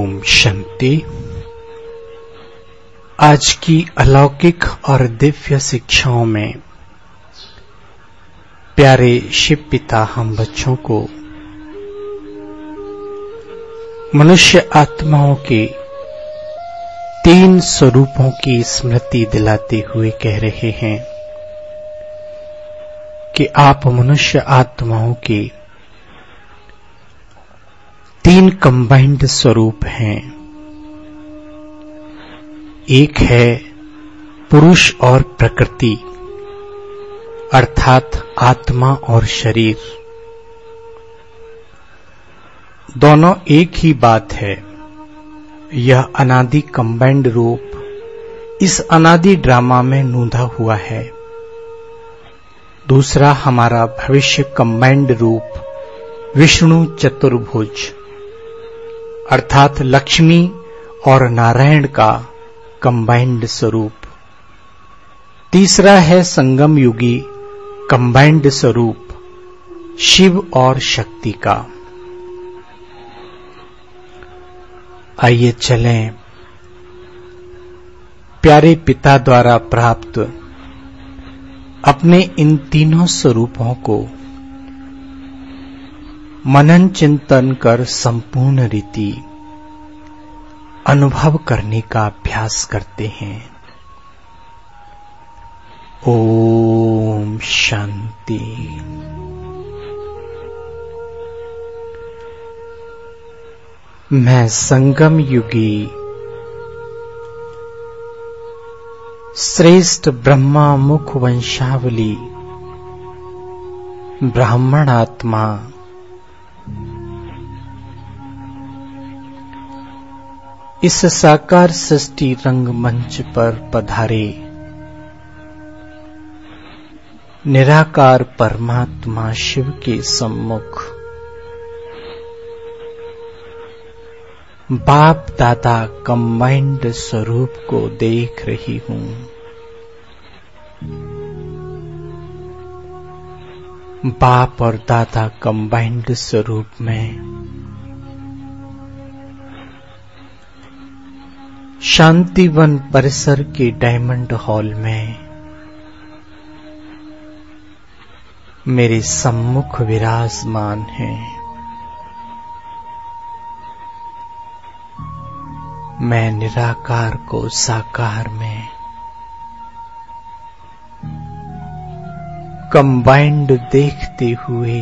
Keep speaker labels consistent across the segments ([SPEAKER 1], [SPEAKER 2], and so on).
[SPEAKER 1] ओम शांति। आज की अलौकिक और दिव्य शिक्षाओं में प्यारे शिव पिता हम बच्चों को मनुष्य आत्माओं के 3 स्वरूपों की स्मृति दिलाते हुए कह रहे हैं कि आप मनुष्य आत्माओं के 3 कंबाइंड स्वरूप हैं। एक है पुरुष और प्रकृति, अर्थात आत्मा और शरीर। दोनों एक ही बात है। यह अनादि कंबाइंड रूप इस अनादि ड्रामा में नूंधा हुआ है। दूसरा हमारा भविष्य कंबाइंड रूप विष्णु चतुर्भुज, अर्थात लक्ष्मी और नारायण का कंबाइंड स्वरूप। तीसरा है संगम युगी कंबाइंड स्वरूप शिव और शक्ति का। आइए चलें प्यारे पिता द्वारा प्राप्त अपने इन तीनों स्वरूपों को मनन चिंतन कर संपूर्ण रीति अनुभव करने का अभ्यास करते हैं। ओम शांति। मैं संगम युगी श्रेष्ठ ब्रह्मा मुख वंशावली ब्राह्मण आत्मा इस साकार सृष्टि रंगमंच पर पधारे निराकार परमात्मा शिव के सम्मुख बाप दादा कंबाइंड स्वरूप को देख रही हूं। बाप और दादा कंबाइंड स्वरूप में शांतिवन परिसर के डायमंड हॉल में मेरे सम्मुख विराजमान हैं। मैं निराकार को साकार में कंबाइंड देखते हुए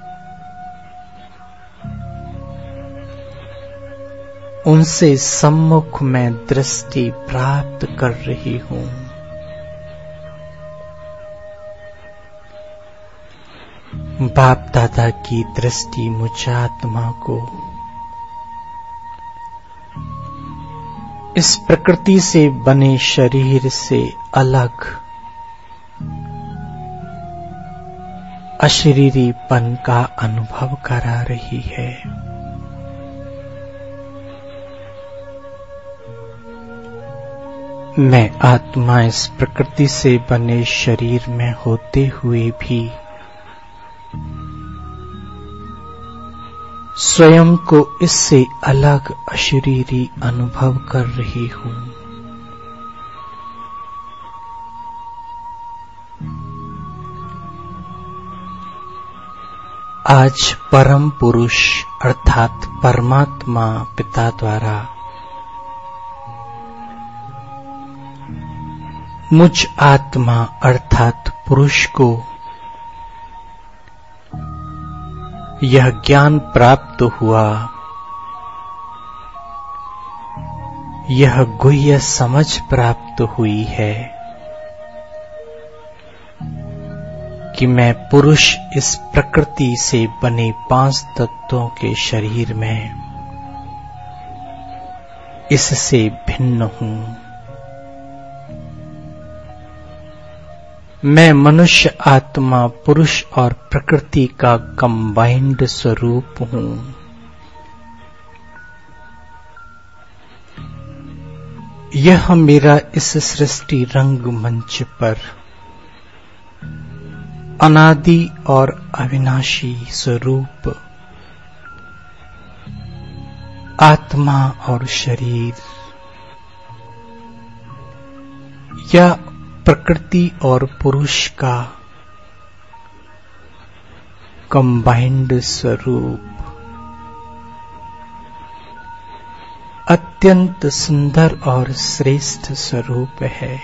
[SPEAKER 1] उनसे सम्मुख में दृष्टि प्राप्त कर रही हूं। बाप दादा की दृष्टि मुझ आत्मा को इस प्रकृति से बने शरीर से अलग अशरीरीपन का अनुभव करा रही है। मैं आत्मा इस प्रकृति से बने शरीर में होते हुए भी स्वयं को इससे अलग अशरीरी अनुभव कर रही हूं। आज परम पुरुष अर्थात परमात्मा पिता द्वारा मुझ आत्मा अर्थात पुरुष को यह ज्ञान प्राप्त हुआ, यह गुह्य समझ प्राप्त हुई है कि मैं पुरुष इस प्रकृति से बने 5 तत्वों के शरीर में इससे भिन्न हूं। मैं मनुष्य आत्मा पुरुष और प्रकृति का कंबाइंड स्वरूप हूं। यह मेरा इस सृष्टि रंगमंच पर अनादि और अविनाशी स्वरूप आत्मा और शरीर या प्रकृति और पुरुष का कंबाइंड स्वरूप अत्यंत सुंदर और श्रेष्ठ स्वरूप है।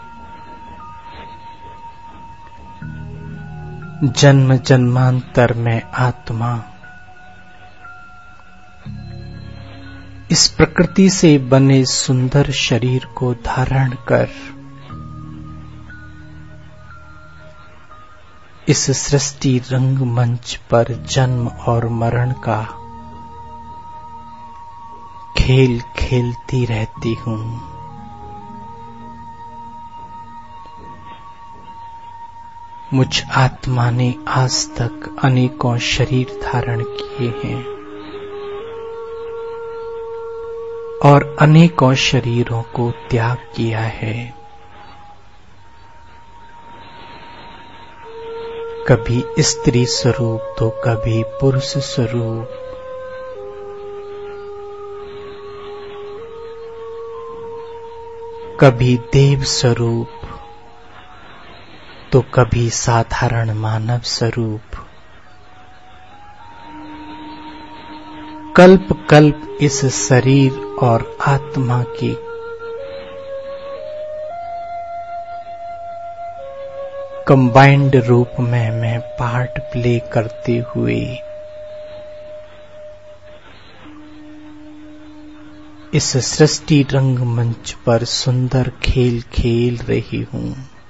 [SPEAKER 1] जन्म जन्मांतर में आत्मा इस प्रकृति से बने सुंदर शरीर को धारण कर इस सृष्टि रंगमंच पर जन्म और मरण का खेल खेलती रहती हूं। मुझ आत्मा ने आज तक अनेकों शरीर धारण किए हैं और अनेकों शरीरों को त्याग किया है। कभी स्त्री स्वरूप तो कभी पुरुष स्वरूप, कभी देव स्वरूप तो कभी साधारण मानव स्वरूप। कल्प कल्प इस शरीर और आत्मा की कंबाइंड रूप में मैं पार्ट प्ले करते हुए इस सृष्टि रंगमंच पर सुंदर खेल खेल रही हूं।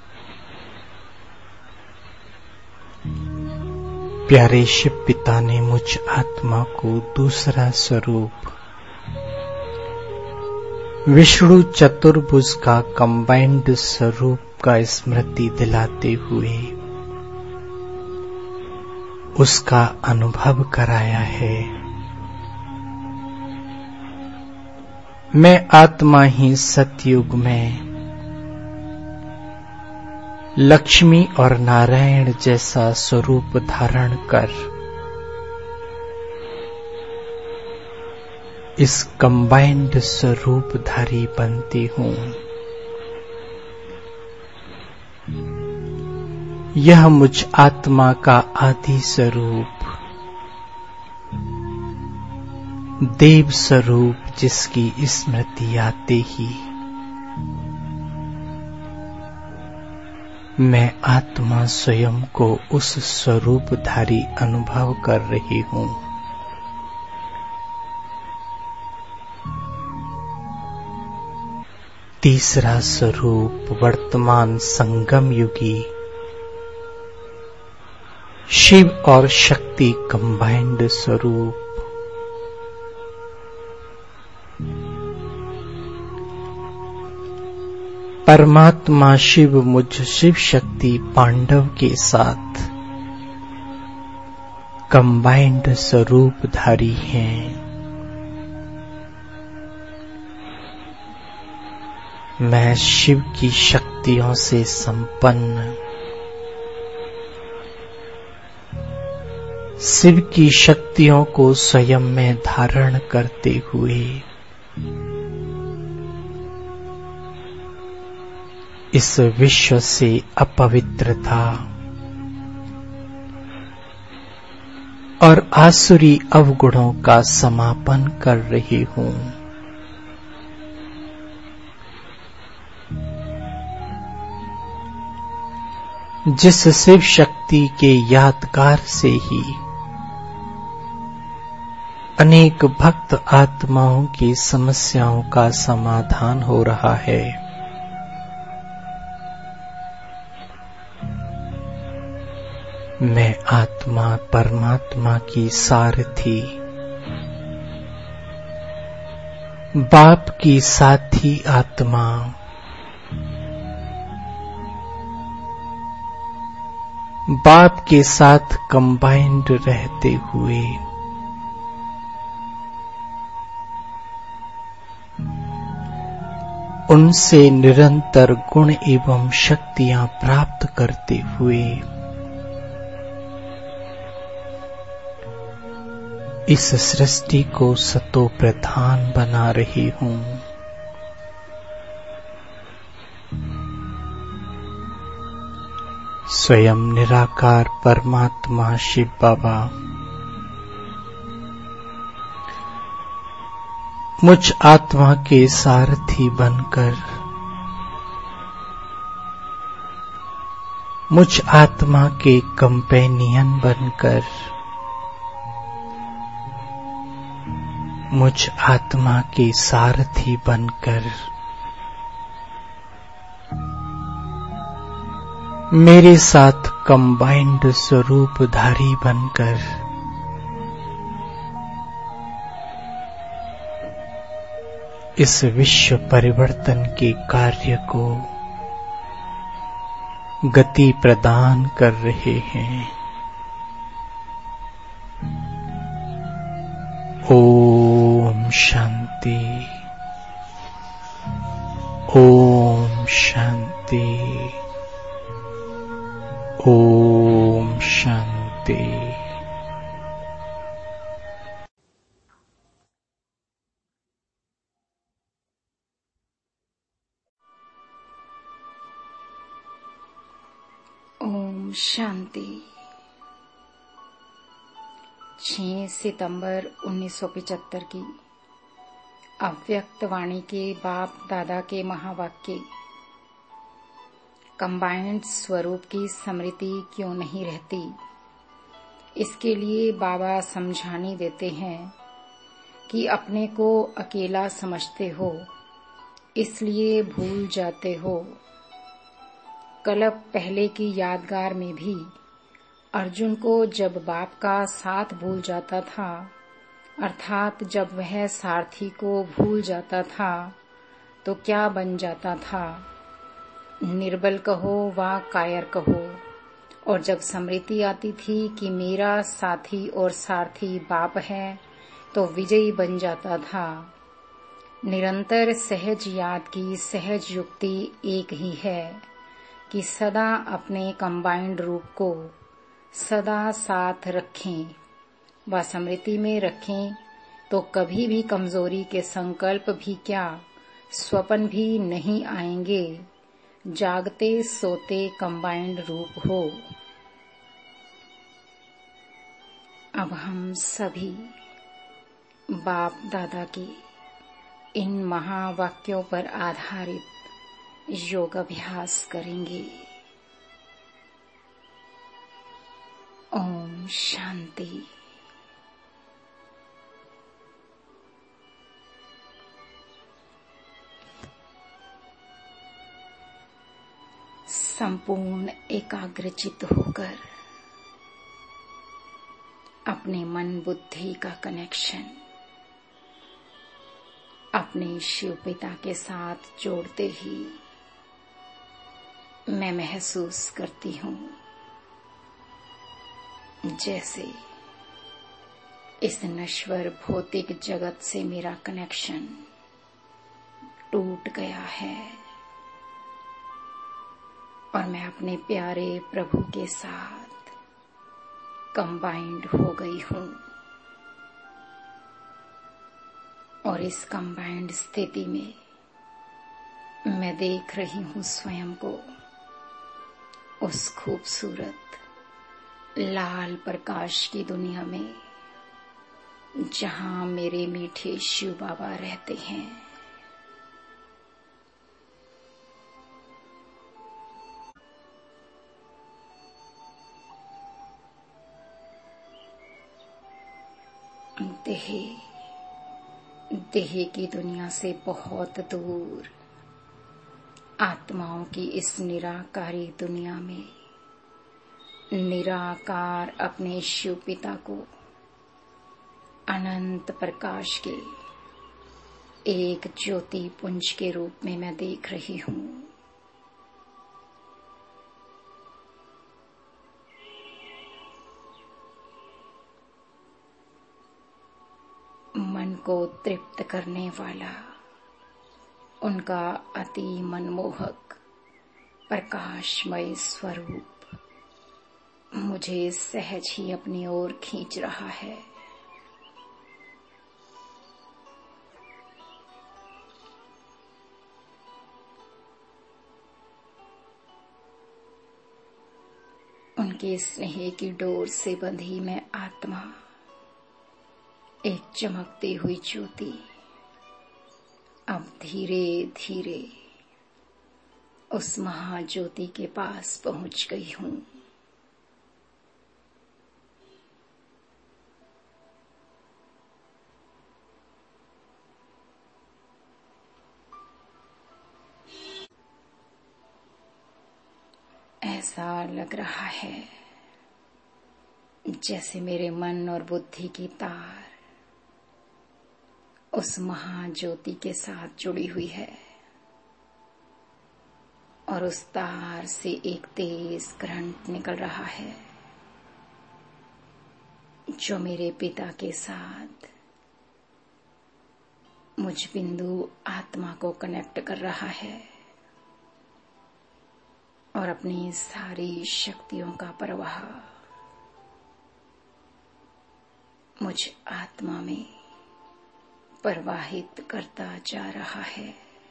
[SPEAKER 1] प्यारे शिव पिता ने मुझ आत्मा को दूसरा स्वरूप विष्णु चतुर्भुज का कंबाइंड स्वरूप का स्मृति दिलाते हुए उसका अनुभव कराया है। मैं आत्मा ही सतयुग में लक्ष्मी और नारायण जैसा स्वरूप धारण कर इस कंबाइंड स्वरूपधारी बनती हूं। यह मुझ आत्मा का आदि स्वरूप देव स्वरूप जिसकी स्मृति आते ही मैं आत्मा स्वयं को उस स्वरूपधारी अनुभव कर रही हूं। तीसरा स्वरूप वर्तमान संगम युगी शिव और शक्ति कंबाइंड स्वरूप परमात्मा शिव मुझ शिव शक्ति पांडव के साथ कंबाइंड स्वरूपधारी हैं। मैं शिव की शक्तियों से संपन्न शिव की शक्तियों को स्वयं में धारण करते हुए इस विश्व से अपवित्रता और आसुरी अवगुणों का समापन कर रही हूं। जिस शिव शक्ति के यादगार से ही अनेक भक्त आत्माओं की समस्याओं का समाधान हो रहा है। मैं आत्मा परमात्मा की सारथी बाप की साथी आत्मा बाप के साथ कंबाइंड रहते हुए उनसे निरंतर गुण एवं शक्तियां प्राप्त करते हुए इस सृष्टि को सतो प्रधान बना रही हूँ। स्वयं निराकार परमात्मा शिव बाबा मुझ आत्मा के सारथी बनकर, मुझ आत्मा के कंपेनियन बनकर, मुझ आत्मा के सारथी बनकर मेरे साथ कंबाइंड स्वरूपधारी बनकर इस विश्व परिवर्तन के कार्य को गति प्रदान कर रहे हैं। ओम शांति, ओम शांति, ओम शांति।
[SPEAKER 2] ओम शांति। 6 सितंबर 1975 की अव्यक्त वाणी के बाप दादा के महावाक्य। कंबाइंड स्वरूप की स्मृति क्यों नहीं रहती? इसके लिए बाबा समझानी देते हैं कि अपने को अकेला समझते हो, इसलिए भूल जाते हो। कल्प पहले की यादगार में भी अर्जुन को जब बाप का साथ भूल जाता था, अर्थात जब वह सारथी को भूल जाता था, तो क्या बन जाता था? निर्बल कहो वा कायर कहो। और जब स्मृति आती थी कि मेरा साथी और सारथी बाप है, तो विजयी बन जाता था। निरंतर सहज याद की सहज युक्ति एक ही है कि सदा अपने कंबाइंड रूप को सदा साथ रखें व स्मृति में रखें, तो कभी भी कमजोरी के संकल्प भी क्या, स्वप्न भी नहीं आएंगे। जागते सोते कंबाइंड रूप हो। अब हम सभी बाप दादा के इन महावाक्यों पर आधारित योग अभ्यास करेंगे। ओम शांति। संपूर्ण एकाग्रचित होकर अपने मन बुद्धि का कनेक्शन अपने शिव पिता के साथ जोड़ते ही मैं महसूस करती हूँ जैसे इस नश्वर भौतिक जगत से मेरा कनेक्शन टूट गया है और मैं अपने प्यारे प्रभु के साथ कंबाइंड हो गई हूँ। और इस कंबाइंड स्थिति में मैं देख रही हूँ स्वयं को उस खूबसूरत लाल प्रकाश की दुनिया में जहाँ मेरे मीठे शिव बाबा रहते हैं। देह की दुनिया से बहुत दूर आत्माओं की इस निराकारी दुनिया में निराकार अपने शिव पिता को अनंत प्रकाश के एक ज्योति पुंज के रूप में मैं देख रही हूँ। मन को तृप्त करने वाला उनका अति मनमोहक प्रकाशमय स्वरूप मुझे सहज ही अपनी ओर खींच रहा है। के स्नेह की डोर से बंधी मैं आत्मा, एक चमकती हुई ज्योति, अब धीरे धीरे उस महाज्योति के पास पहुंच गई हूँ। ऐसा लग रहा है जैसे मेरे मन और बुद्धि की तार उस महाज्योति के साथ जुड़ी हुई है और उस तार से एक तेज करंट निकल रहा है जो मेरे पिता के साथ मुझ बिंदु आत्मा को कनेक्ट कर रहा है और अपनी सारी शक्तियों का प्रवाह मुझ आत्मा में प्रवाहित करता जा रहा है।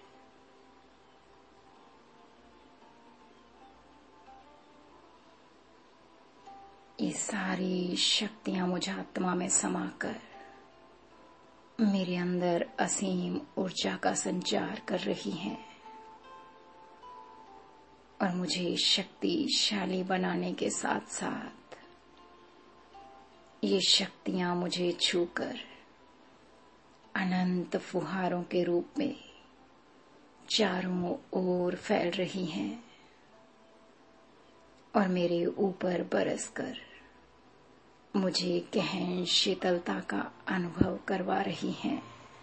[SPEAKER 2] ये सारी शक्तियां मुझ आत्मा में समाकर मेरे अंदर असीम ऊर्जा का संचार कर रही हैं और मुझे शक्तिशाली बनाने के साथ साथ ये शक्तियां मुझे छूकर अनंत फुहारों के रूप में चारों ओर फैल रही हैं और मेरे ऊपर बरसकर मुझे गहन शीतलता का अनुभव करवा रही हैं।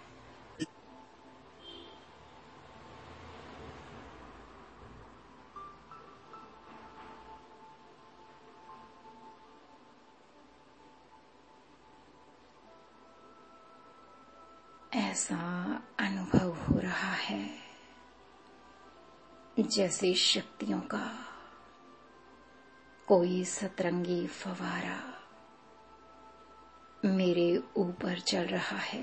[SPEAKER 2] ऐसा अनुभव हो रहा है जैसे शक्तियों का कोई सतरंगी फवारा मेरे ऊपर चल रहा है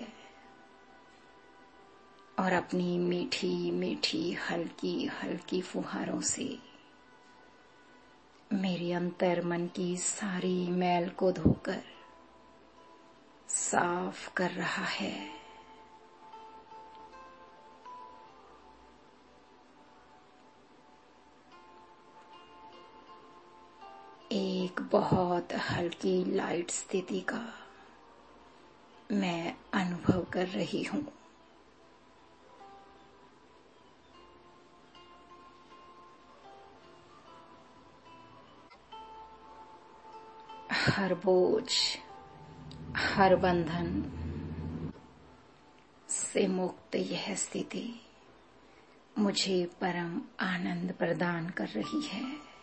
[SPEAKER 2] और अपनी मीठी मीठी हल्की हल्की फुहारों से मेरे अंतर मन की सारी मैल को धोकर साफ कर रहा है। एक बहुत हल्की लाइट स्थिति का मैं अनुभव कर रही हूँ। हर बोझ, हर बंधन से मुक्त यह स्थिति मुझे परम आनंद प्रदान कर रही है।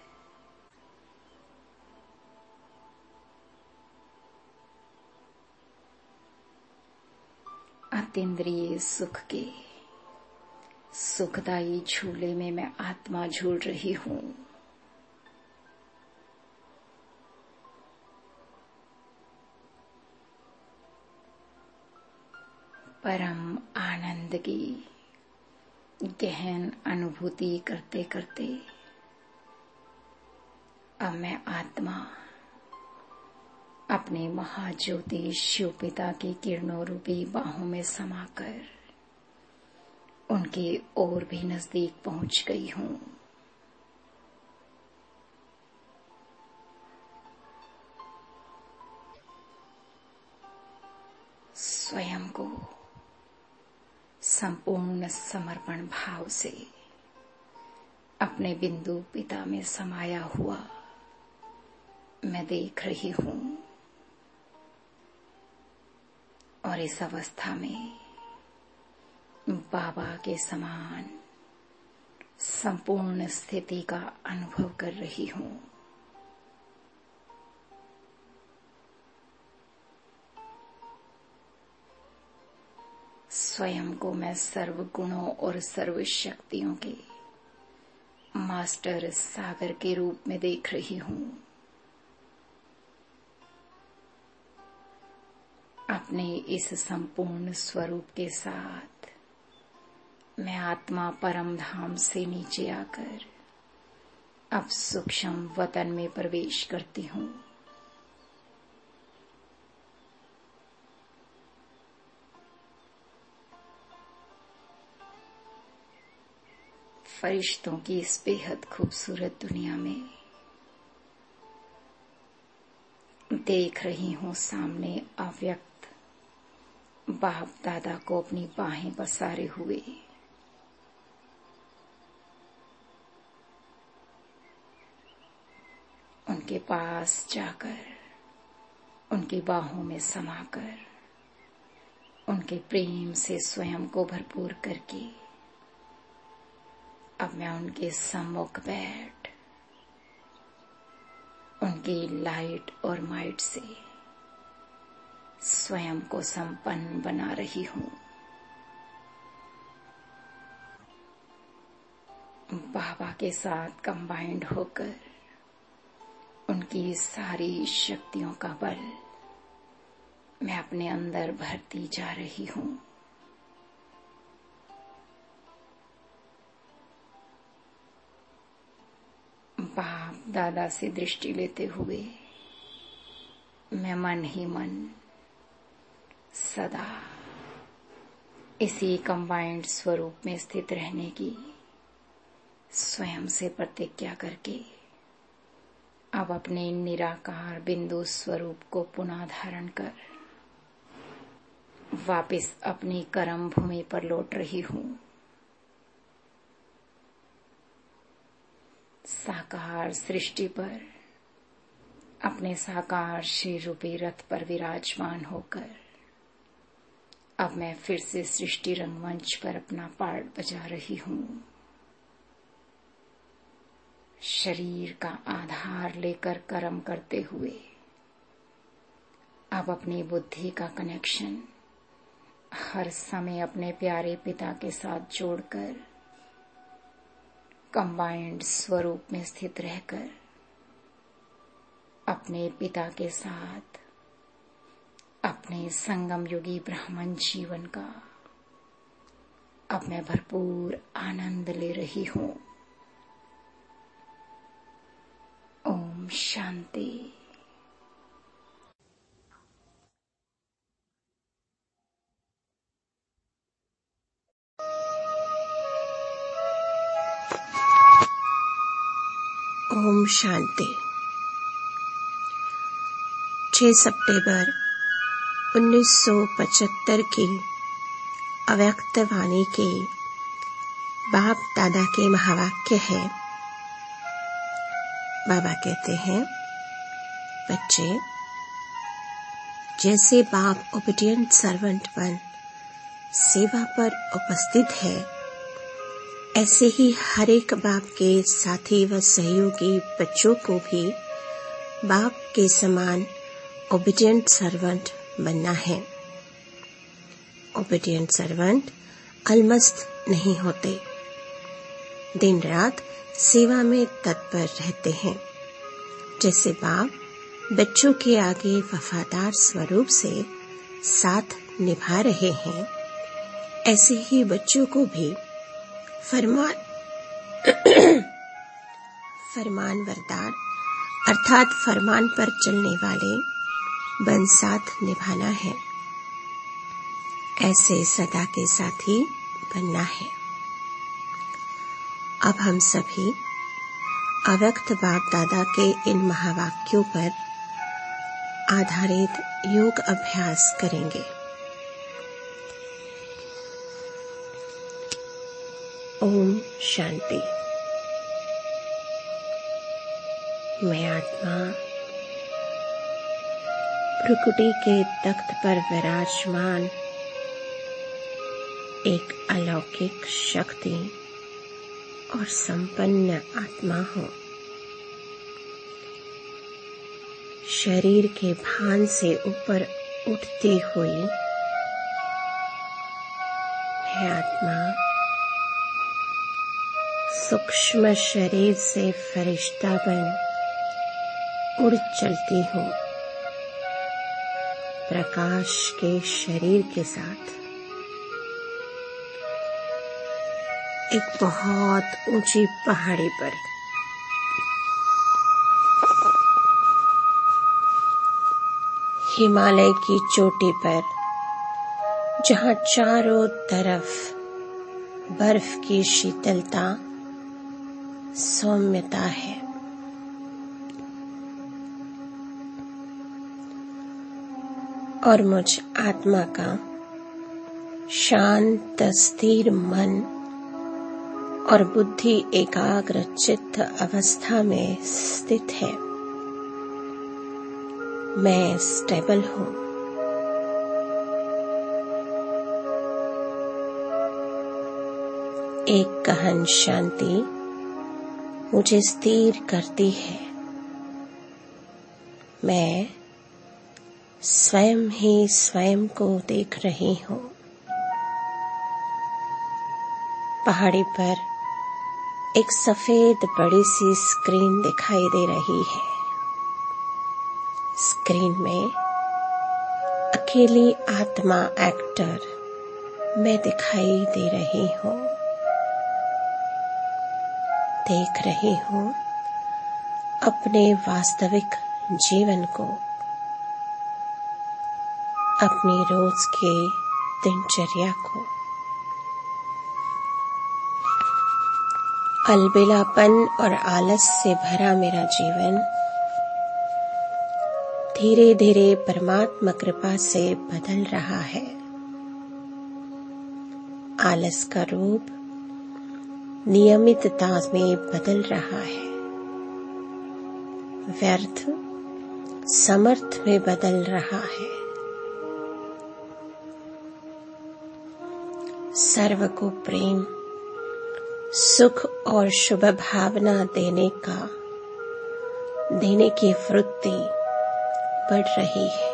[SPEAKER 2] अतीन्द्रिय सुख के सुखदायी झूले में मैं आत्मा झूल रही हूँ। परम आनंद की गहन अनुभूति करते करते अब मैं आत्मा अपने महाज्योति शिव पिता की किरणों रूपी बाहों में समाकर उनके और भी नजदीक पहुंच गई हूँ। स्वयं को संपूर्ण समर्पण भाव से अपने बिंदु पिता में समाया हुआ मैं देख रही हूँ और इस अवस्था में बाबा के समान संपूर्ण स्थिति का अनुभव कर रही हूँ। स्वयं को मैं सर्व गुणों और सर्व शक्तियों के मास्टर सागर के रूप में देख रही हूँ। अपने इस संपूर्ण स्वरूप के साथ मैं आत्मा परम धाम से नीचे आकर अब सूक्ष्म वतन में प्रवेश करती हूँ। फरिश्तों की इस बेहद खूबसूरत दुनिया में देख रही हूँ सामने अव्यक्त बाप दादा को अपनी बाहें पसारे हुए। उनके पास जाकर उनकी बाहों में समाकर उनके प्रेम से स्वयं को भरपूर करके अब मैं उनके सम्मुख बैठ उनकी लाइट और माइट से स्वयं को संपन्न बना रही हूँ। बाबा के साथ कंबाइंड होकर उनकी सारी शक्तियों का बल मैं अपने अंदर भरती जा रही हूँ। बाप दादा से दृष्टि लेते हुए मैं मन ही मन सदा इसी कंबाइंड स्वरूप में स्थित रहने की स्वयं से प्रतिज्ञा करके अब अपने निराकार बिंदु स्वरूप को पुनः धारण कर वापस अपनी कर्म भूमि पर लौट रही हूँ। साकार सृष्टि पर अपने साकार श्री रूपी रथ पर विराजमान होकर अब मैं फिर से सृष्टि रंगमंच पर अपना पार्ट बजा रही हूँ। शरीर का आधार लेकर कर्म करते हुए अब अपनी बुद्धि का कनेक्शन हर समय अपने प्यारे पिता के साथ जोड़कर कंबाइंड स्वरूप में स्थित रहकर अपने पिता के साथ अपने संगम युगी ब्राह्मण जीवन का अब मैं भरपूर आनंद ले रही हूँ। ओम शांति।
[SPEAKER 3] ओम शांति। 6 सितंबर 1975 की अव्यक्त वाणी के बाप दादा के महावाक्य है। बाबा कहते हैं, बच्चे, जैसे बाप ओबीडिएंट सर्वेंट बन सेवा पर उपस्थित है, ऐसे ही हर एक बाप के साथी व सहयोगी बच्चों को भी बाप के समान ओबीडिएंट सर्वेंट बनना है। ओबीडिएंट सर्वेंट अलमस्त नहीं होते, दिन रात सेवा में तत्पर रहते हैं। जैसे बाप बच्चों के आगे वफादार स्वरूप से साथ निभा रहे हैं, ऐसे ही बच्चों को भी फरमान बरदार अर्थात फरमान पर चलने वाले बन साथ निभाना है। ऐसे सदा के साथी बनना है। अब हम सभी अव्यक्त बाप दादा के इन महावाक्यों पर आधारित योग अभ्यास करेंगे। ओम शांति। मैं आत्मा प्रकृति के तख्त पर विराजमान एक अलौकिक शक्ति और संपन्न आत्मा हूँ। शरीर के भान से ऊपर उठती हुई मैं आत्मा सूक्ष्म शरीर से फरिश्ता बन उड़ चलती हूँ, प्रकाश के शरीर के साथ। एक बहुत ऊंची पहाड़ी पर हिमालय की चोटी पर, जहां चारों तरफ बर्फ की शीतलता, सौम्यता है, और मुझ आत्मा का शांत स्थिर मन और बुद्धि एकाग्र चित्त अवस्था में स्थित है। मैं स्टेबल हूँ। एक गहन शांति मुझे स्थिर करती है। मैं स्वयं ही स्वयं को देख रही हूँ। पहाड़ी पर एक सफेद बड़ी सी स्क्रीन दिखाई दे रही है। स्क्रीन में अकेली आत्मा एक्टर मैं दिखाई दे रही हूँ। देख रही हूँ अपने वास्तविक जीवन को, अपनी रोज के दिनचर्या को। अलबेलापन और आलस से भरा मेरा जीवन धीरे धीरे परमात्मा कृपा से बदल रहा है। आलस का रूप नियमितता में बदल रहा है। व्यर्थ समर्थ में बदल रहा है। सर्व को प्रेम, सुख और शुभ भावना देने की वृत्ति बढ़ रही है।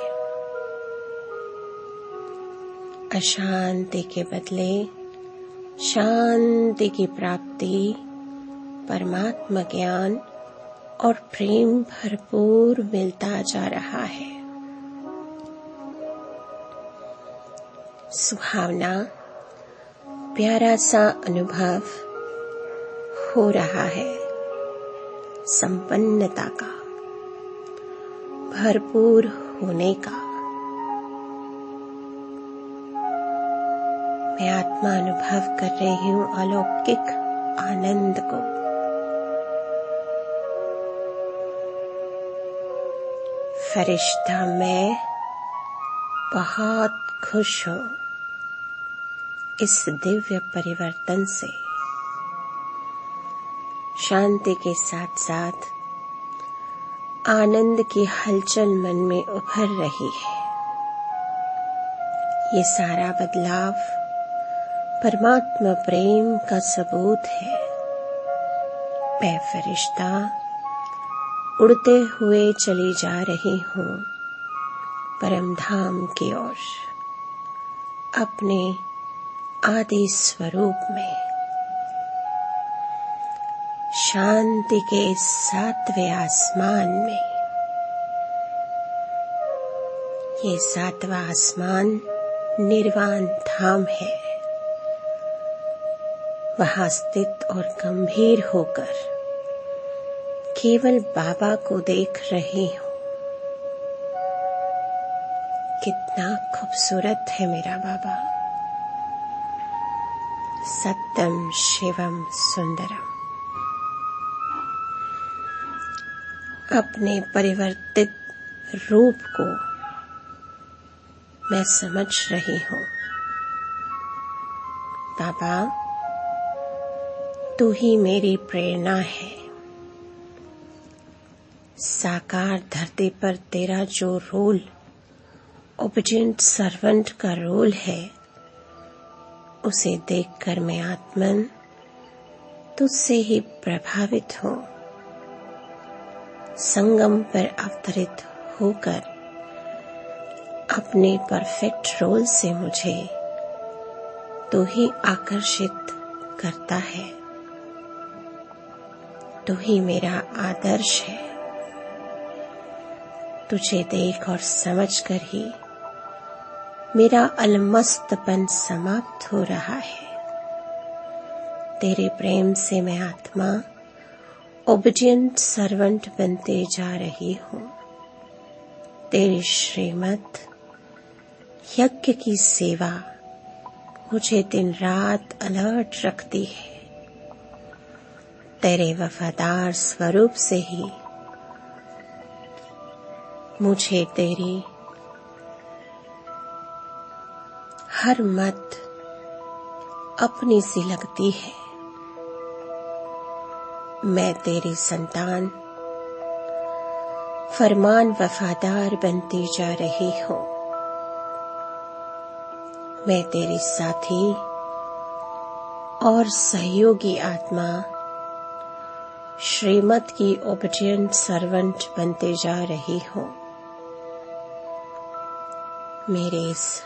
[SPEAKER 3] अशांति के बदले शांति की प्राप्ति, परमात्मा ज्ञान और प्रेम भरपूर मिलता जा रहा है। सुहावना प्यारा सा अनुभव हो रहा है। संपन्नता का, भरपूर होने का। मैं आत्मा अनुभव कर रही हूँ अलौकिक आनंद को। फरिश्ता मैं बहुत खुश हूँ इस दिव्य परिवर्तन से। शांति के साथ साथ आनंद की हलचल मन में उभर रही है। ये सारा बदलाव परमात्मा प्रेम का सबूत है। मैं फरिश्ता उड़ते हुए चली जा रही हूँ परम धाम की ओर, अपने आदि स्वरूप में। शांति के 7वें आसमान में। ये 7वां आसमान निर्वाण धाम है। वहां स्थित और गंभीर होकर केवल बाबा को देख रही हूँ। कितना खूबसूरत है मेरा बाबा। सत्यम शिवम सुंदरम। अपने परिवर्तित रूप को मैं समझ रही हूँ। बाबा, तू ही मेरी प्रेरणा है। साकार धरती पर तेरा जो रोल, ओबीडिएंट सर्वेंट का रोल है, उसे देखकर मैं आत्मन तुझसे ही प्रभावित हूँ। संगम पर अवतरित होकर अपने परफेक्ट रोल से मुझे तू ही आकर्षित करता है। तू ही मेरा आदर्श है। तुझे देख और समझकर ही मेरा अलमस्तपन समाप्त हो रहा है। तेरे प्रेम से मैं आत्मा ओबीडिएंट सर्वेंट बनते जा रही हूँ। तेरी श्रीमत यज्ञ की सेवा मुझे दिन रात अलर्ट रखती है। तेरे वफादार स्वरूप से ही मुझे तेरी हर मत अपनी सी लगती है। मैं तेरी संतान फरमान वफादार बनती जा रही हूँ। मैं तेरी साथी और सहयोगी आत्मा श्रीमत की ओबीडिएंट सर्वेंट बनते जा रही हूँ। मेरे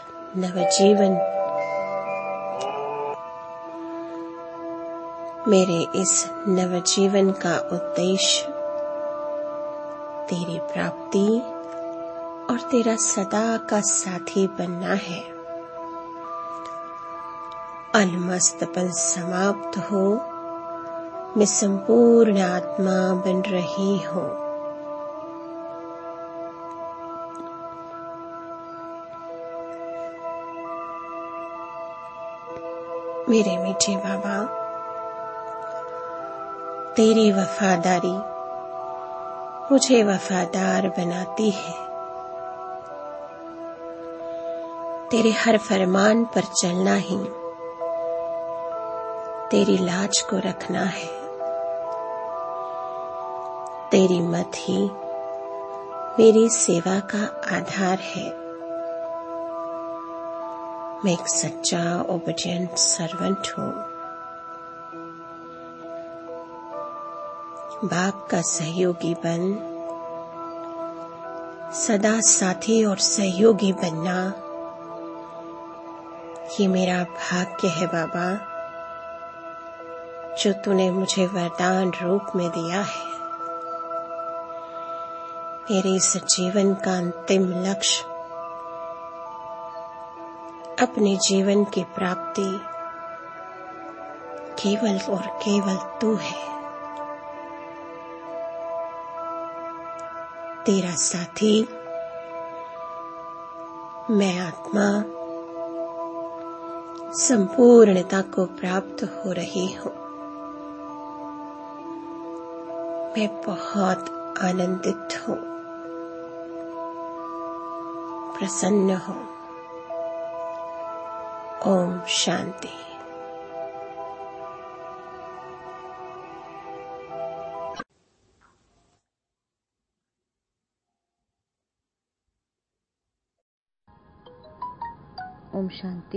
[SPEAKER 3] इस नवजीवन का उद्देश्य तेरी प्राप्ति और तेरा सदा का साथी बनना है। अलमस्तपन समाप्त हो, मैं संपूर्ण आत्मा बन रही हूँ। मेरे मीठे बाबा, तेरी वफादारी मुझे वफादार बनाती है। तेरे हर फरमान पर चलना ही तेरी लाज को रखना है। तेरी मत ही मेरी सेवा का आधार है। मैं एक सच्चा ओबीडिएंट सर्वेंट हूँ। बाप का सहयोगी बन सदा साथी और सहयोगी बनना, ये मेरा भाग्य है बाबा, जो तूने मुझे वरदान रूप में दिया है। मेरे इस जीवन का अंतिम लक्ष्य अपने जीवन की प्राप्ति केवल और केवल तू है। तेरा साथी मैं आत्मा संपूर्णता को प्राप्त हो रही हूँ। मैं बहुत आनंदित हूँ, प्रसन्न हूँ। ओम शांति।
[SPEAKER 4] ओम शांति।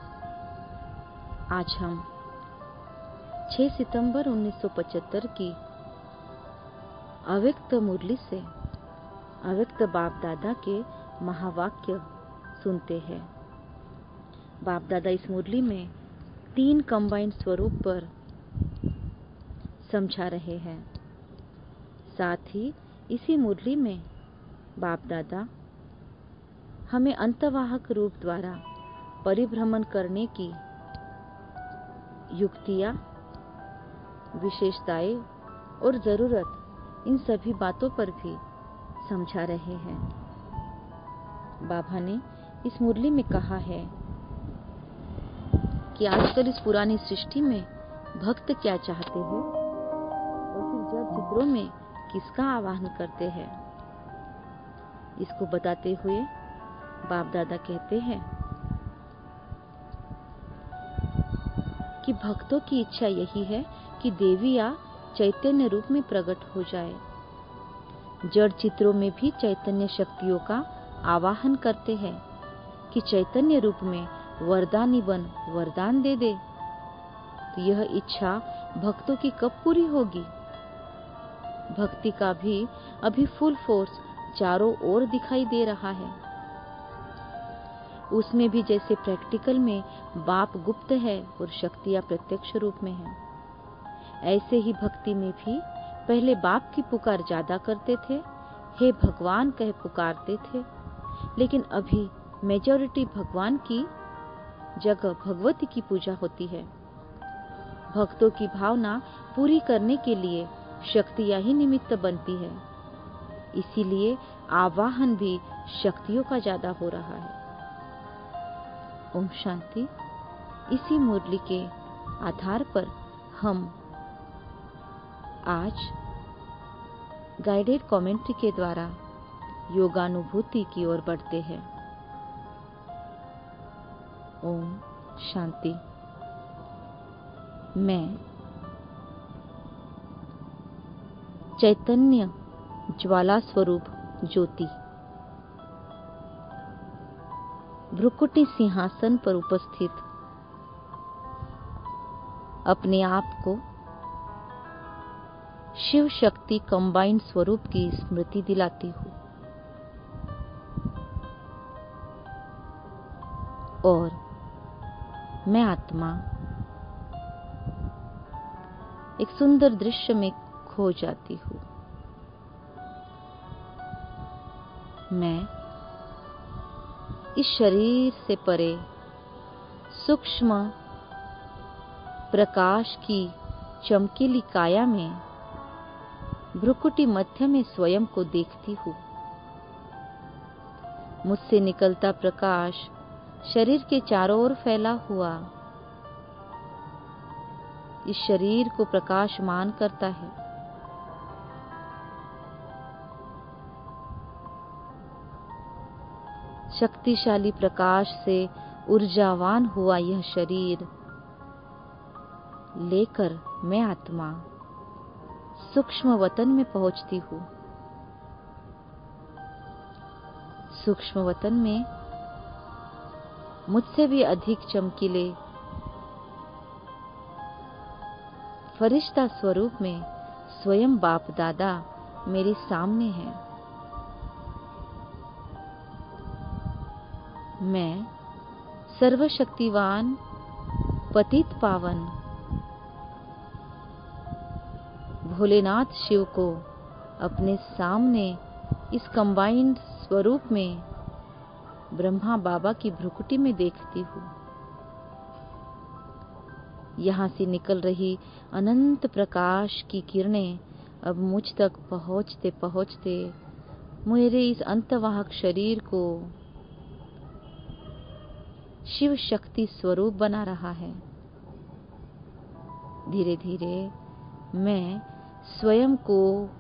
[SPEAKER 4] आज हम 6 सितंबर 1975 की अव्यक्त मुरली से अव्यक्त बाप दादा के महावाक्य सुनते हैं। बाप दादा इस मुरली में 3 कंबाइंड स्वरूप पर समझा रहे हैं। साथ ही इसी मुरली में बाप दादा हमें अंतवाहक रूप द्वारा परिभ्रमण करने की युक्तियां, विशेषताएं और जरूरत, इन सभी बातों पर भी समझा रहे हैं। बाबा ने इस मुरली में कहा है कि आजकल इस पुरानी सृष्टि में भक्त क्या चाहते हैं और फिर जड़ चित्रों में किसका आवाहन करते हैं। इसको बताते हुए बाप दादा कहते हैं कि भक्तों की इच्छा यही है कि देवी या चैतन्य रूप में प्रकट हो जाए। जड़ चित्रों में भी चैतन्य शक्तियों का आवाहन करते हैं कि चैतन्य रूप में वरदानी बन वरदान दे दे। तो यह इच्छा भक्तों की कब पूरी होगी? भक्ति का भी अभी फुल फोर्स चारों ओर दिखाई दे रहा है। उसमें भी जैसे प्रैक्टिकल में बाप गुप्त है और शक्तियां प्रत्यक्ष रूप में है, ऐसे ही भक्ति में भी पहले बाप की पुकार ज्यादा करते थे, हे भगवान कह पुकारते थे। लेकिन अभी मेजॉरिटी भगवान की जगह भगवती की पूजा होती है। भक्तों की भावना पूरी करने के लिए शक्तियां ही निमित्त बनती है। इसीलिए आवाहन भी शक्तियों का ज्यादा हो रहा है। ओम शांति। इसी मुरली के आधार पर हम आज गाइडेड कमेंट्री के द्वारा योगानुभूति की ओर बढ़ते हैं। ओम शांति। मैं चैतन्य ज्वाला स्वरूप ज्योति भ्रुकुटी सिंहासन पर उपस्थित अपने आप को शिव शक्ति कंबाइंड स्वरूप की स्मृति दिलाती हूँ और मैं आत्मा एक सुंदर दृश्य में खो जाती हूँ। मैं इस शरीर से परे सूक्ष्म प्रकाश की चमकीली काया में भ्रुकुटी मध्य में स्वयं को देखती हूँ। मुझसे निकलता प्रकाश शरीर के चारों ओर फैला हुआ इस शरीर को प्रकाशमान करता है। शक्तिशाली प्रकाश से ऊर्जावान हुआ यह शरीर लेकर मैं आत्मा सूक्ष्म वतन में पहुंचती हूँ। सूक्ष्म वतन में मुझसे भी अधिक चमकीले फरिश्ता स्वरूप में स्वयं बाप दादा मेरे सामने हैं। मैं सर्वशक्तिवान पतित पावन भोलेनाथ शिव को अपने सामने इस कंबाइंड स्वरूप में ब्रह्मा बाबा की भ्रुकुटी में देखती हूँ। यहाँ से निकल रही अनंत प्रकाश की किरणें अब मुझ तक पहुँचते पहुँचते मेरे इस अंतवाहक शरीर को शिव शक्ति स्वरूप बना रहा है। धीरे धीरे मैं स्वयं को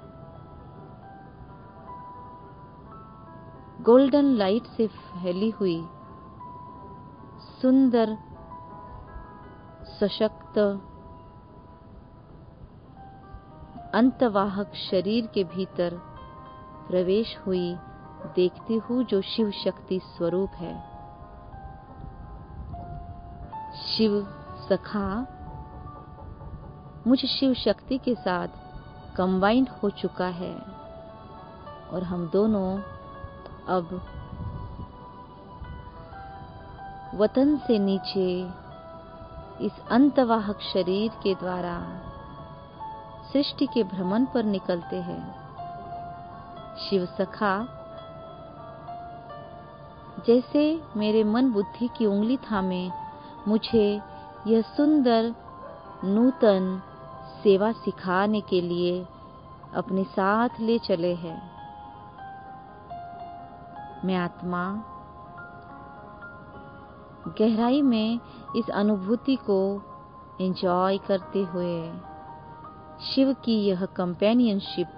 [SPEAKER 4] गोल्डन लाइट से फैली हुई सुंदर सशक्त अंतवाहक शरीर के भीतर प्रवेश हुई देखती हूँ, जो शिव शक्ति स्वरूप है। शिव सखा मुझ शिव शक्ति के साथ कंबाइंड हो चुका है और हम दोनों अब वतन से नीचे इस अंतवाहक शरीर के द्वारा सृष्टि के भ्रमण पर निकलते हैं। शिव सखा जैसे मेरे मन बुद्धि की उंगली थामे मुझे यह सुंदर नूतन सेवा सिखाने के लिए अपने साथ ले चले हैं। मैं आत्मा गहराई में इस अनुभूति को एंजॉय करते हुए शिव की यह कंपेनियनशिप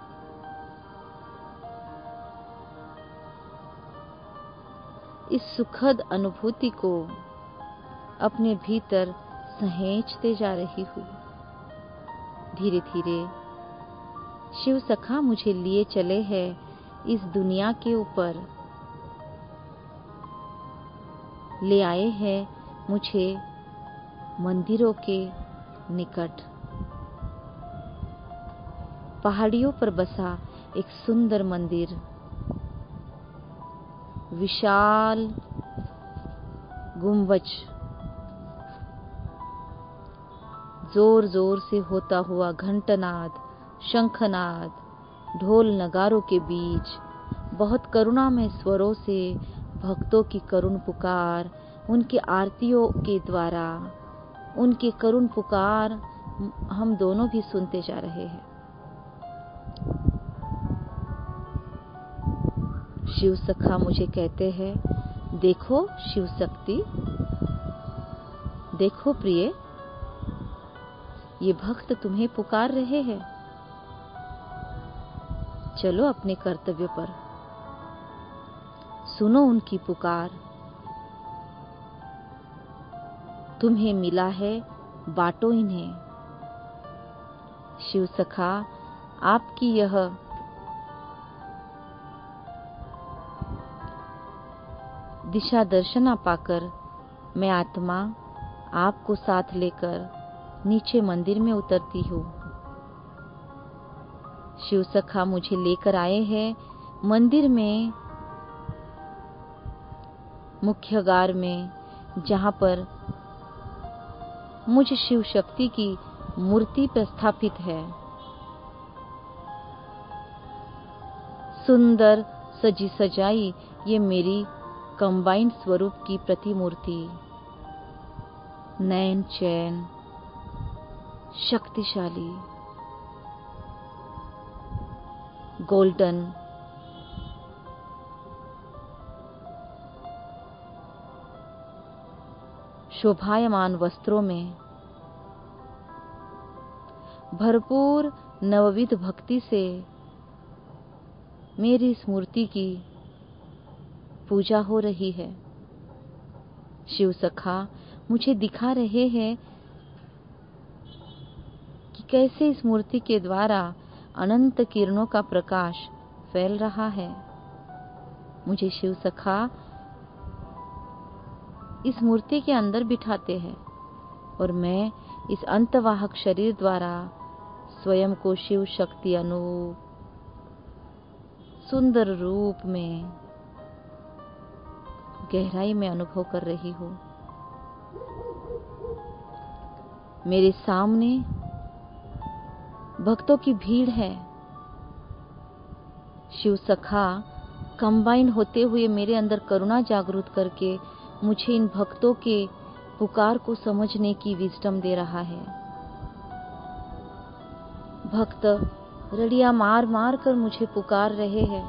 [SPEAKER 4] इस सुखद अनुभूति को अपने भीतर सहेजते जा रही हूँ। धीरे धीरे शिव सखा मुझे लिए चले हैं इस दुनिया के ऊपर, ले आए हैं मुझे मंदिरों के निकट। पहाड़ियों पर बसा एक सुंदर मंदिर, विशाल गुंबज, जोर जोर से होता हुआ घंटनाद, शंखनाद, ढोल नगारों के बीच बहुत करुणामय स्वरों से भक्तों की करुण पुकार, उनके आरतियों के द्वारा उनके करुण पुकार हम दोनों भी सुनते जा रहे हैं। शिव सखा मुझे कहते हैं, देखो शिव शक्ति, देखो प्रिय, ये भक्त तुम्हें पुकार रहे हैं। चलो अपने कर्तव्य पर, सुनो उनकी पुकार। तुम्हें मिला है, बांटो इन्हें। शिव सखा, आपकी यह दिशा दर्शना पाकर मैं आत्मा आपको साथ लेकर नीचे मंदिर में उतरती हूँ। शिव सखा मुझे लेकर आए हैं मंदिर में, मुख्य द्वार में, जहाँ पर मुझ शिव शक्ति की मूर्ति प्रस्थापित है। सुंदर सजी सजाई ये मेरी कंबाइंड स्वरूप की प्रतिमूर्ति, नयन चैन, शक्तिशाली, गोल्डन, शोभायमान वस्त्रों में भरपूर नवविध भक्ति से मेरी स्मृति की पूजा हो रही है। शिव सखा मुझे दिखा रहे हैं कि कैसे इस मूर्ति के द्वारा अनंत किरणों का प्रकाश फैल रहा है। मुझे शिव सखा इस मूर्ति के अंदर बिठाते हैं और मैं इस अंतवाहक शरीर द्वारा स्वयं को शिव शक्ति अनुरूप सुंदर रूप में गहराई में अनुभव कर रही हूँ। मेरे सामने भक्तों की भीड़ है। शिव सखा कंबाइन होते हुए मेरे अंदर करुणा जागृत करके मुझे इन भक्तों के पुकार को समझने की विजडम दे रहा है। भक्त रड़िया मार मार कर मुझे पुकार रहे हैं।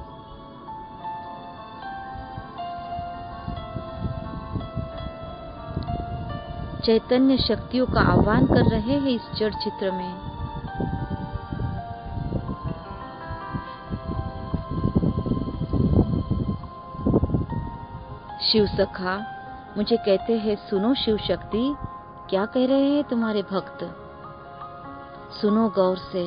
[SPEAKER 4] चैतन्य शक्तियों का आह्वान कर रहे हैं इस जड़ चित्र में। शिव सखा मुझे कहते हैं, सुनो शिव शक्ति, क्या कह रहे हैं तुम्हारे भक्त, सुनो गौर से।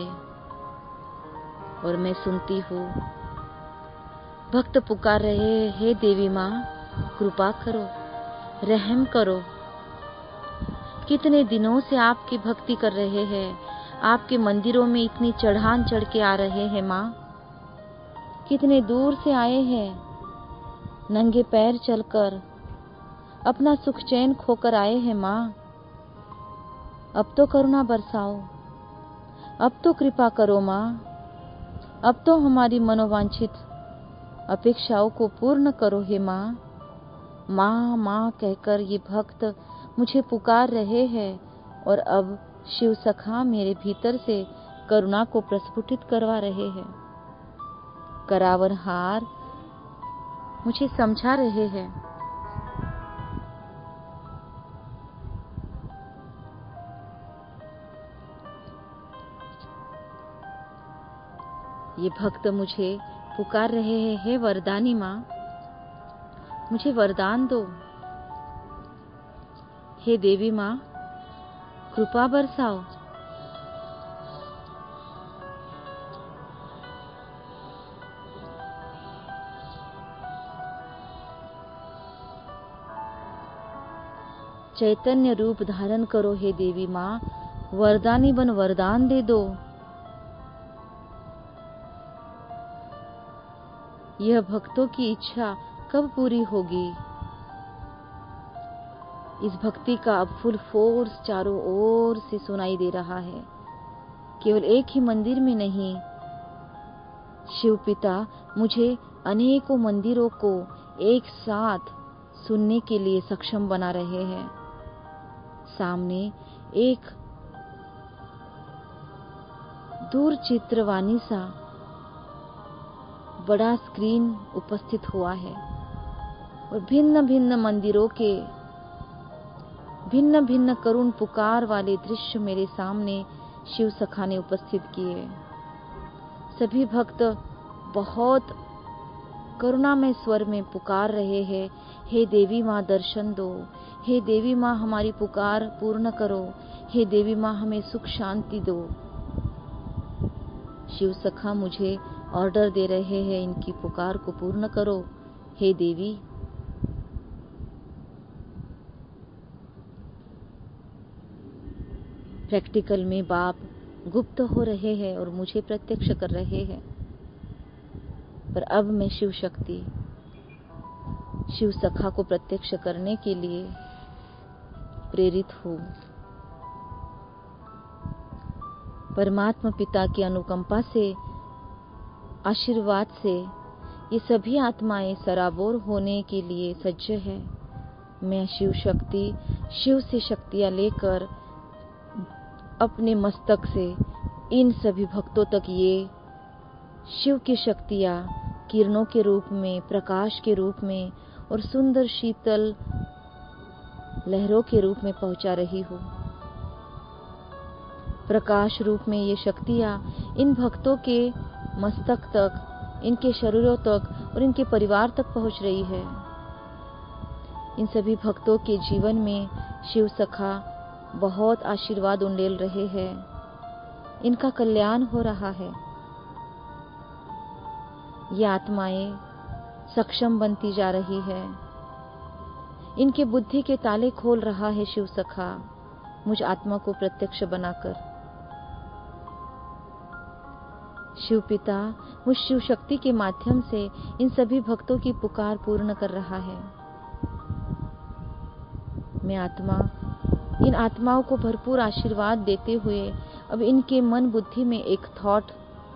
[SPEAKER 4] और मैं सुनती हूँ। भक्त पुकार रहे हैं, हे देवी माँ, कृपा करो, रहम करो। कितने दिनों से आपकी भक्ति कर रहे हैं, आपके मंदिरों में इतनी चढ़ान चढ़ के आ रहे हैं माँ। कितने दूर से आए हैं, नंगे पैर चलकर अपना सुख चैन खोकर आए हैं माँ। अब तो करुणा बरसाओ, अब तो कृपा करो माँ, अब तो हमारी मनोवांछित अपेक्षाओं को पूर्ण करो हे माँ। माँ माँ कहकर ये भक्त मुझे पुकार रहे हैं और अब शिव सखा मेरे भीतर से करुणा को प्रस्फुटित करवा रहे हैं। करावन हार मुझे समझा रहे हैं। ये भक्त मुझे पुकार रहे हैं, हे वरदानी माँ, मुझे वरदान दो। हे देवी माँ, कृपा बरसाओ। चैतन्य रूप धारण करो हे देवी माँ, वरदानी बन वरदान दे दो। यह भक्तों की इच्छा कब पूरी होगी? इस भक्ति का अब फुल फोर्स चारों ओर से सुनाई दे रहा है। केवल एक ही मंदिर में नहीं, शिव पिता मुझे अनेकों मंदिरों को एक साथ सुनने के लिए सक्षम बना रहे हैं। सामने एक दूर चित्रवाणी सा बड़ा स्क्रीन उपस्थित हुआ है और भिन्न भिन्न मंदिरों के भिन्न भिन्न करुण पुकार वाले दृश्य मेरे सामने शिव सखा ने उपस्थित किए। सभी भक्त बहुत करुणामय स्वर में पुकार रहे हैं, हे देवी माँ दर्शन दो, हे देवी माँ हमारी पुकार पूर्ण करो, हे देवी माँ हमें सुख शांति दो। शिव सखा मुझे ऑर्डर दे रहे हैं, इनकी पुकार को पूर्ण करो हे देवी। प्रैक्टिकल में बाप गुप्त हो रहे हैं और मुझे प्रत्यक्ष कर रहे हैं, पर अब मैं शिव शक्ति शिव सखा को प्रत्यक्ष करने के लिए प्रेरित हूँ। परमात्मा पिता की अनुकंपा से, आशीर्वाद से ये सभी आत्माएं सराबोर होने के लिए सज्ज है। मैं शिव शक्ति शिव से शक्तियां लेकर अपने मस्तक से इन सभी भक्तों तक ये शिव की शक्तियां किरणों के रूप में, प्रकाश के रूप में और सुंदर शीतल लहरों के रूप में पहुंचा रही हूँ। प्रकाश रूप में ये शक्तियां इन भक्तों के मस्तक तक, इनके शरीरों तक और इनके परिवार तक पहुंच रही है। इन सभी भक्तों के जीवन में शिव सखा बहुत आशीर्वाद उंडेल रहे हैं, इनका कल्याण हो रहा है। ये आत्माएं सक्षम बनती जा रही है, इनके बुद्धि के ताले खोल रहा है शिव सखा मुझ आत्मा को प्रत्यक्ष बनाकर। शिव पिता मुझ शिव शक्ति के माध्यम से इन सभी भक्तों की पुकार पूर्ण कर रहा है। मैं आत्मा इन आत्माओं को भरपूर आशीर्वाद देते हुए अब इनके मन बुद्धि में एक थॉट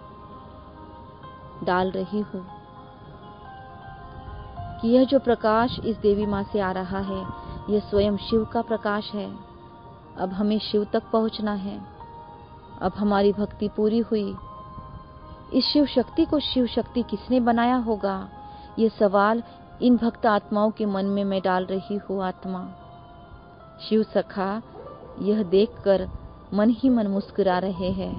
[SPEAKER 4] डाल रही हूँ कि यह जो प्रकाश इस देवी माँ से आ रहा है, यह स्वयं शिव का प्रकाश है। अब हमें शिव तक पहुंचना है। अब हमारी भक्ति पूरी हुई। इस शिव शक्ति को शिव शक्ति किसने बनाया होगा, ये सवाल इन भक्त आत्माओं के मन में मैं डाल रही हूँ। आत्मा शिव सखा यह देखकर मन ही मन मुस्कुरा रहे हैं।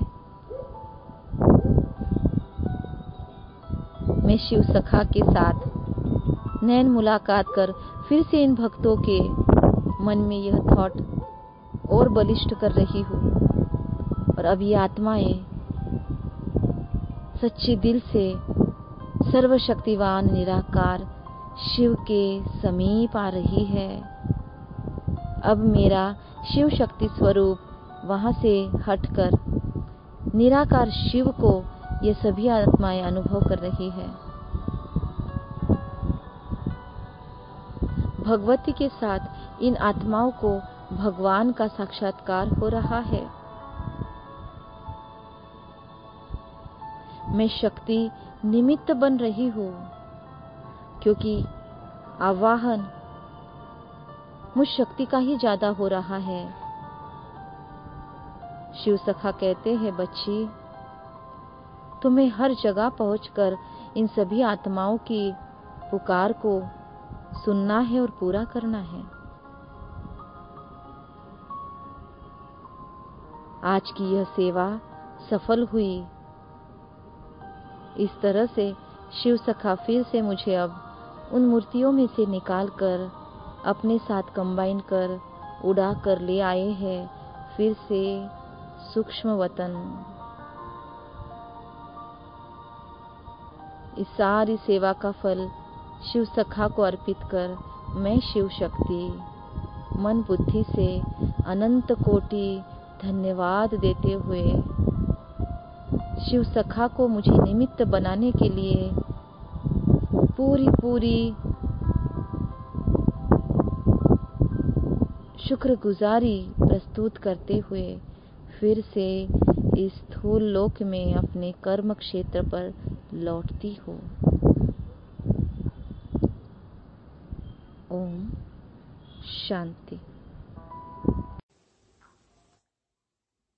[SPEAKER 4] मैं शिव सखा के साथ नैन मुलाकात कर फिर से इन भक्तों के मन में यह थॉट और बलिष्ठ कर रही हूँ। और अब ये आत्माएं सच्चे दिल से सर्वशक्तिवान निराकार शिव के समीप आ रही है। अब मेरा शिव शक्ति स्वरूप वहां से हटकर निराकार शिव को ये सभी आत्माएं अनुभव कर रही है। भगवती के साथ इन आत्माओं को भगवान का साक्षात्कार हो रहा है। मैं शक्ति निमित्त बन रही हूँ, क्योंकि आवाहन मुझ शक्ति का ही ज्यादा हो रहा है। शिव सखा कहते हैं, बच्ची तुम्हें हर जगह पहुंचकर इन सभी आत्माओं की पुकार को सुनना है और पूरा करना है। आज की यह सेवा सफल हुई। इस तरह से शिव सखा फिर से मुझे अब उन मूर्तियों में से निकालकर अपने साथ कंबाइन कर उड़ा कर ले आए हैं फिर से सूक्ष्म वतन। इस सारी सेवा का फल शिव सखा को अर्पित कर मैं शिव शक्ति मन बुद्धि से अनंत कोटि धन्यवाद देते हुए शिव सखा को मुझे निमित्त बनाने के लिए पूरी शुक्रगुजारी प्रस्तुत करते हुए फिर से इस स्थूल लोक में अपने कर्म क्षेत्र पर लौटती हूँ। ओम शांति।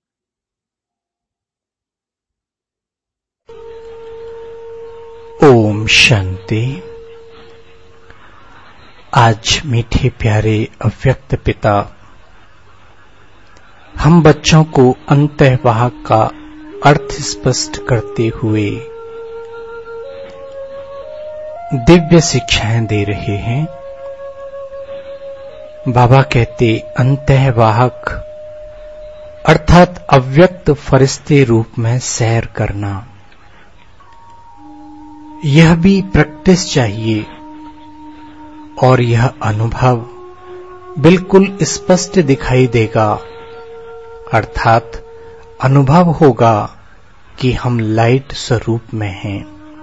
[SPEAKER 1] ओम शांति। आज मीठे प्यारे अव्यक्त पिता हम बच्चों को अंतःवाहक का अर्थ स्पष्ट करते हुए दिव्य शिक्षाएं दे रहे हैं। बाबा कहते अंतःवाहक अर्थात अव्यक्त फरिश्ते रूप में सैर करना, यह भी प्रैक्टिस चाहिए और यह अनुभव बिल्कुल स्पष्ट दिखाई देगा। अर्थात अनुभव होगा कि हम लाइट स्वरूप में हैं।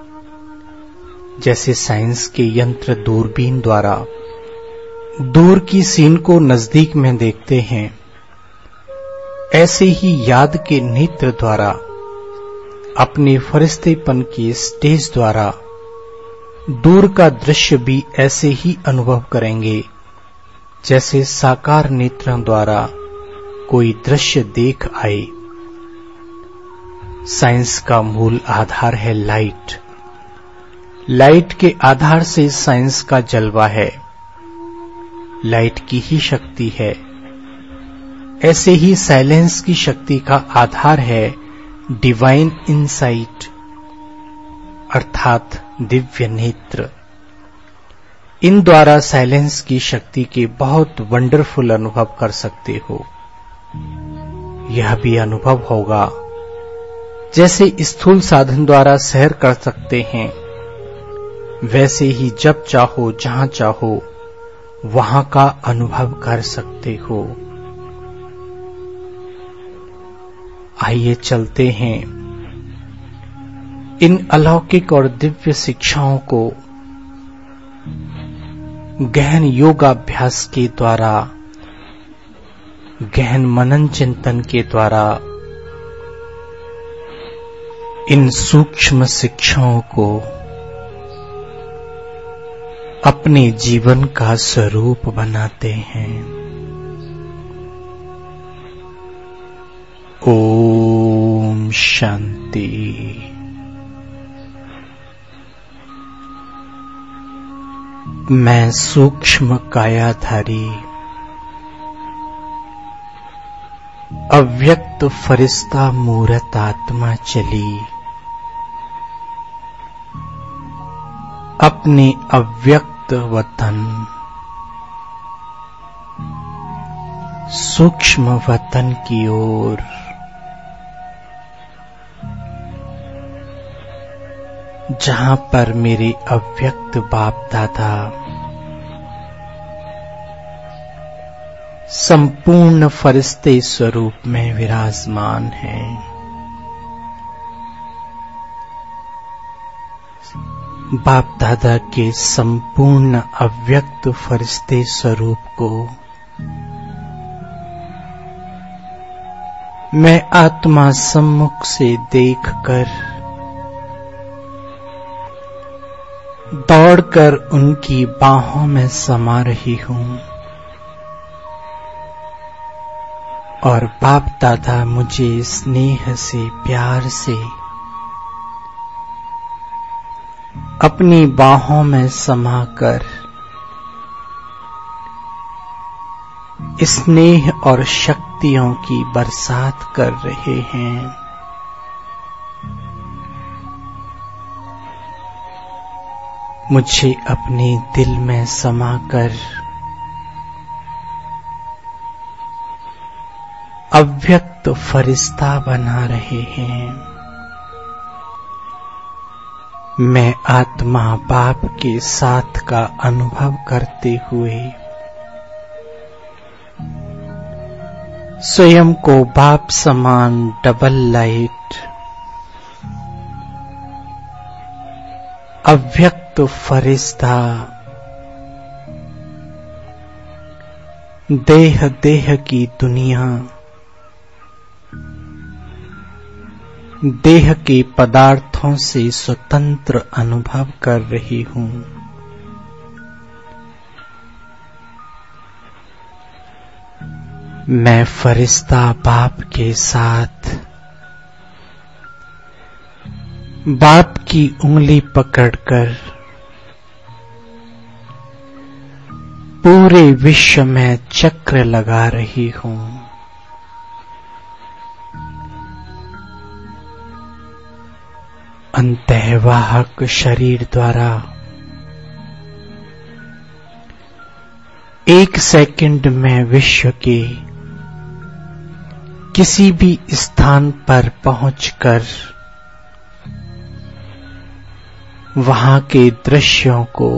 [SPEAKER 1] जैसे साइंस के यंत्र दूरबीन द्वारा दूर की सीन को नजदीक में देखते हैं, ऐसे ही याद के नेत्र द्वारा अपने फरिश्तेपन के स्टेज द्वारा दूर का दृश्य भी ऐसे ही अनुभव करेंगे जैसे साकार नेत्रों द्वारा कोई दृश्य देख आए। साइंस का मूल आधार है लाइट। लाइट के आधार से साइंस का जलवा है। लाइट की ही शक्ति है। ऐसे ही साइलेंस की शक्ति का आधार है डिवाइन इनसाइट अर्थात दिव्य नेत्र। इन द्वारा साइलेंस की शक्ति के बहुत वंडरफुल अनुभव कर सकते हो। यह भी अनुभव होगा जैसे स्थूल साधन द्वारा सैर कर सकते हैं, वैसे ही जब चाहो जहां चाहो वहां का अनुभव कर सकते हो। आइए चलते हैं इन अलौकिक और दिव्य शिक्षाओं को गहन योगाभ्यास के द्वारा, गहन मनन चिंतन के द्वारा इन सूक्ष्म शिक्षाओं को अपने जीवन का स्वरूप बनाते हैं। ओम शांति। मैं सूक्ष्म कायाधारी अव्यक्त फरिश्ता मूरत आत्मा चली अपने अव्यक्त वतन सूक्ष्म वतन की ओर। जहां पर मेरे अव्यक्त बाप दादा संपूर्ण फरिश्ते स्वरूप में विराजमान हैं। बाप दादा के संपूर्ण अव्यक्त फरिश्ते स्वरूप को मैं आत्मा सम्मुख से देखकर दौड़कर उनकी बाहों में समा रही हूं और बाप दादा मुझे स्नेह से, प्यार से अपनी बाहों में समाकर स्नेह और शक्तियों की बरसात कर रहे हैं। मुझे अपने दिल में समाकर अव्यक्त फरिश्ता बना रहे हैं। मैं आत्मा बाप के साथ का अनुभव करते हुए स्वयं को बाप समान डबल लाइट अव्यक्त फरिश्ता देह देह की दुनिया, देह के पदार्थों से स्वतंत्र अनुभव कर रही हूं। मैं फरिश्ता बाप के साथ बाप की उंगली पकड़कर पूरे विश्व में चक्र लगा रही हूं। अंतःवाहक शरीर द्वारा 1 सेकंड में विश्व के किसी भी स्थान पर पहुंचकर वहां के दृश्यों को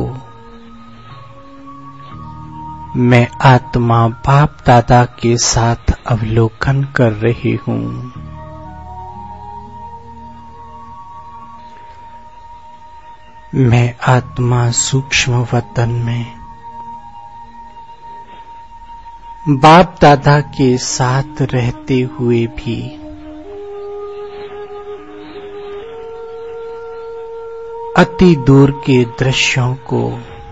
[SPEAKER 1] मैं आत्मा बाप दादा के साथ अवलोकन कर रही हूं। मैं आत्मा सूक्ष्म वतन में बाप दादा के साथ रहते हुए भी अति दूर के दृश्यों को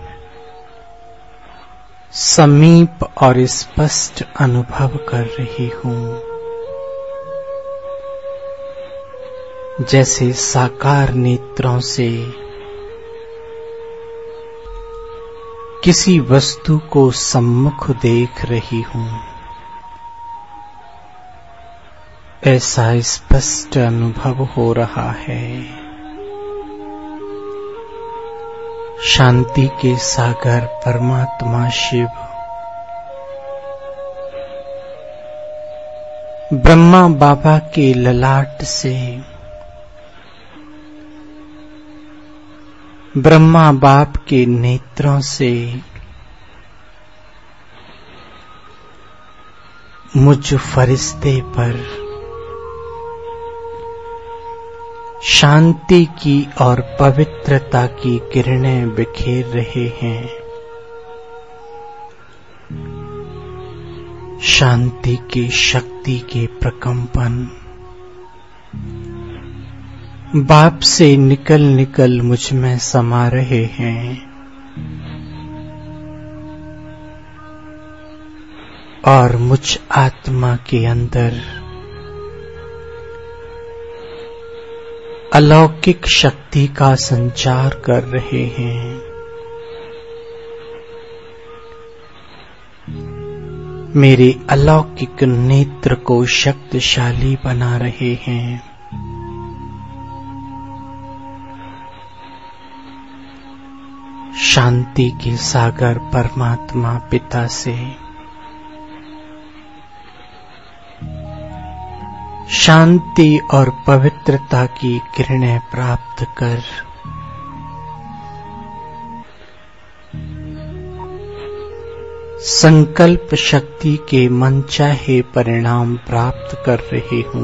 [SPEAKER 1] समीप और स्पष्ट अनुभव कर रही हूं। जैसे साकार नेत्रों से किसी वस्तु को सम्मुख देख रही हूं, ऐसा स्पष्ट अनुभव हो रहा है। शांति के सागर परमात्मा शिव ब्रह्मा बाबा के ललाट से ब्रह्मा बाप के नेत्रों से मुझ फरिश्ते पर शांति की और पवित्रता की किरणें बिखेर रहे हैं। शांति की शक्ति के प्रकंपन बाप से निकल निकल मुझ में समा रहे हैं और मुझ आत्मा के अंदर अलौकिक शक्ति का संचार कर रहे हैं। मेरे अलौकिक नेत्र को शक्तिशाली बना रहे हैं। शांति के सागर परमात्मा पिता से शांति और पवित्रता की किरणें प्राप्त कर संकल्प शक्ति के मनचाहे परिणाम प्राप्त कर रही हूं।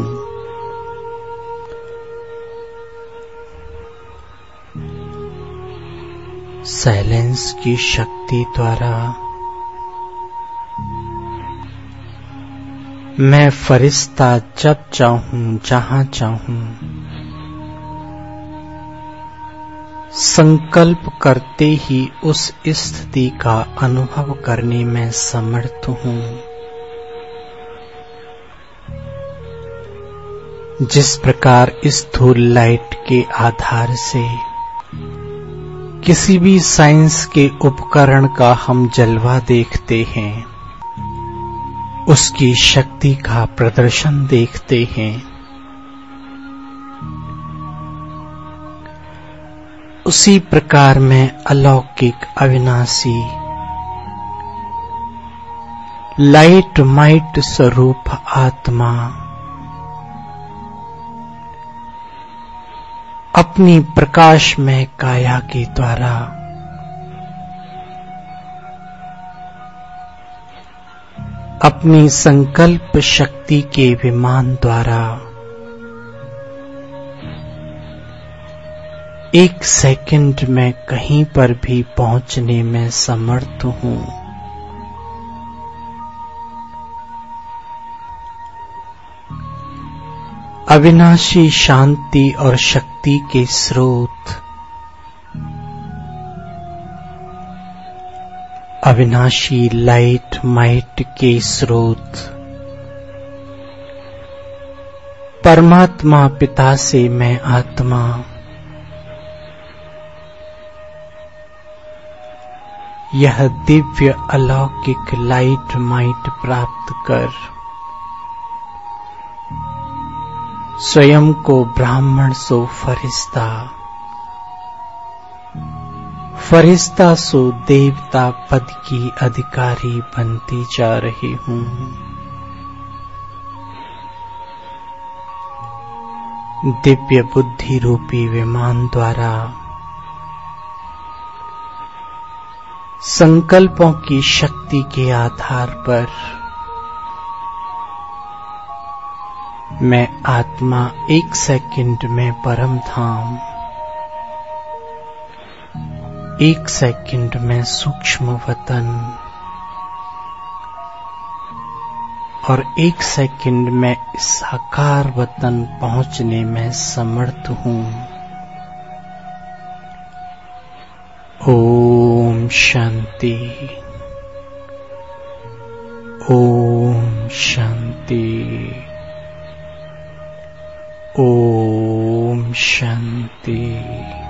[SPEAKER 1] साइलेंस की शक्ति द्वारा मैं फरिश्ता जब चाहूं जहां चाहूं संकल्प करते ही उस स्थिति का अनुभव करने में समर्थ हूं। जिस प्रकार स्थूल लाइट के आधार से किसी भी साइंस के उपकरण का हम जलवा देखते हैं, उसकी शक्ति का प्रदर्शन देखते हैं, उसी प्रकार में अलौकिक अविनाशी लाइट माइट स्वरूप आत्मा अपनी प्रकाशमय काया के द्वारा अपनी संकल्प शक्ति के विमान द्वारा 1 सेकंड में कहीं पर भी पहुंचने में समर्थ हूं। अविनाशी शांति और शक्ति के स्रोत, अविनाशी लाइट माइट के स्रोत परमात्मा पिता से मैं आत्मा यह दिव्य अलौकिक लाइट माइट प्राप्त कर स्वयं को ब्राह्मण सो फरिश्ता, फरिश्ता सो देवता पद की अधिकारी बनती जा रही हूँ। दिव्य बुद्धि रूपी विमान द्वारा संकल्पों की शक्ति के आधार पर मैं आत्मा 1 सेकंड में परम धाम, 1 सेकंड में सूक्ष्म वतन और 1 सेकंड में साकार वतन पहुंचने में समर्थ हूँ। ओम शांति, ओम शांति, ओम शांति।